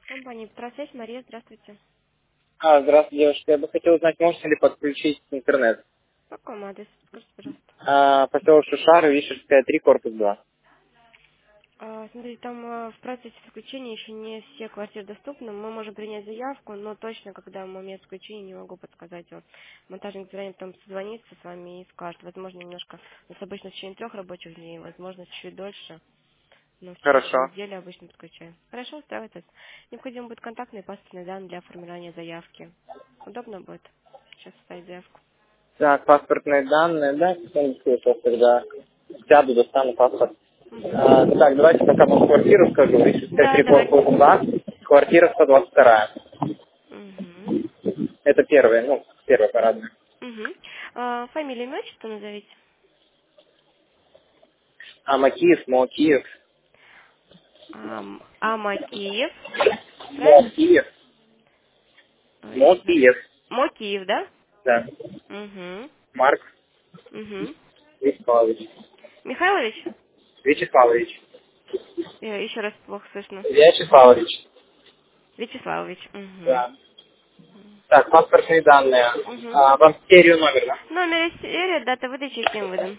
Компания «Процесс». Мария, здравствуйте. Здравствуйте, девушка. Я бы хотел узнать, можно ли подключить интернет. По какому адресу? Скажите, пожалуйста. Поселок Шушары, Вишерская, 3, корпус 2. Смотрите, там в процессе включения еще не все квартиры доступны. Мы можем принять заявку, но точно, когда момент включения, не могу подсказать вам. Монтажник заранее потом созвонится с вами и скажет. Возможно, немножко, у нас обычно в течение 3 рабочих дней, возможно, чуть дольше, но в течение Хорошо. недели обычно подключаем. Хорошо, устраивает. Необходимо будет контактные и паспортные данные для формирования заявки. Удобно будет сейчас оставить заявку. Так, паспортные данные, да? Секундочку, я сейчас тогда сяду, достану паспорт. Угу. Так, давайте пока вам квартиру скажу. Вишерская, Да, 3, давайте. корпус 2, квартира 122. Угу. Это первая, первая парадная. Угу. Фамилия, имя, отчество назовите. Макиев, Мокиев. Амакиев. Правильно? Мокиев. Ой, Мокиев. Мокиев, да? Да. Угу. Марк Угу. Вячеславович. Михайлович? Вячеславович. Еще раз плохо слышно. Вячеславович. Вячеславович. Да. Угу. Так, паспортные данные. Угу. Вам серию номер, да? Номер и серия, дата выдачи, кем выдан.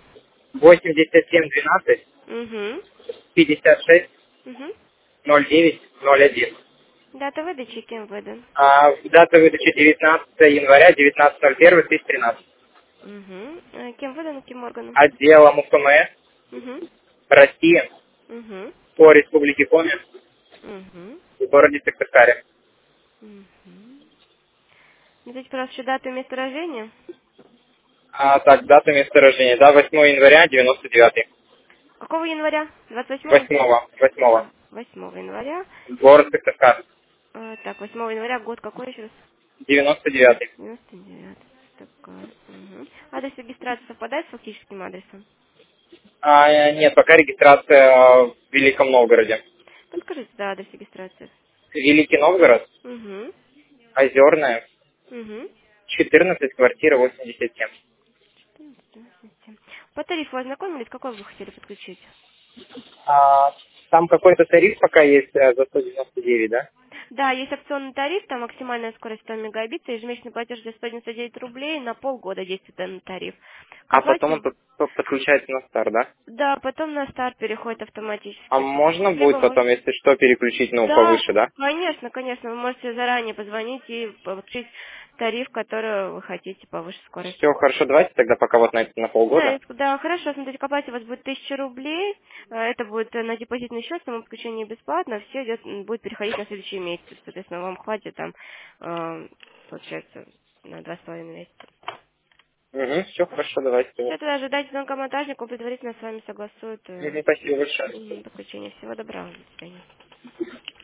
8712 Угу. 56 Угу. 09 01. Дата выдачи, кем выдан. Дата выдачи 19 января 19.01 2013. Угу. Кем выдан, каким органом? Отделом УФМС Угу. России Угу. по Республике Коми Угу. в городе Сыктывкаре. Угу. Назовите, пожалуйста, еще дату и место рождения. Так, дата места рождения, да, 8 января 99. Какого января? 28-го? 8. 8 января. Город Сыктывкар. Так, 8 января, год какой еще раз? 99. 99. Такая. Угу. Адрес регистрации совпадает с фактическим адресом? Нет, пока регистрация в Великом Новгороде. Подскажите, да, адрес регистрации. Великий Новгород, Угу. Озерная, Угу. 14, квартира 87. По тарифу ознакомились, какой вы хотели подключить? Там какой-то тариф пока есть за 199, да? Да, есть опционный тариф, там максимальная скорость 100 мегабит, и ежемесячный платеж за 199 рублей, на полгода действует данный тариф. К А потом он оплате, подключается на старт, да? да, потом на старт переходит А автоматически. можно Либо будет потом, можете... если что, переключить, Да, повыше, да? конечно, конечно, вы можете заранее позвонить и получить тариф, который вы хотите, повыше скорость. Все, хорошо, давайте тогда пока вот на Да, полгода. да, хорошо, смотрите, к оплате у вас будет 1000 рублей, это будет на депозитный счет, само подключение бесплатно, все идет, будет переходить на следующий месяц, соответственно, вам хватит там, получается, на 2,5 месяца. Угу, все, хорошо, давайте. Все, тогда ожидайте звонка монтажника, он предварительно с вами согласует Спасибо большое. подключение. Всего доброго, до свидания.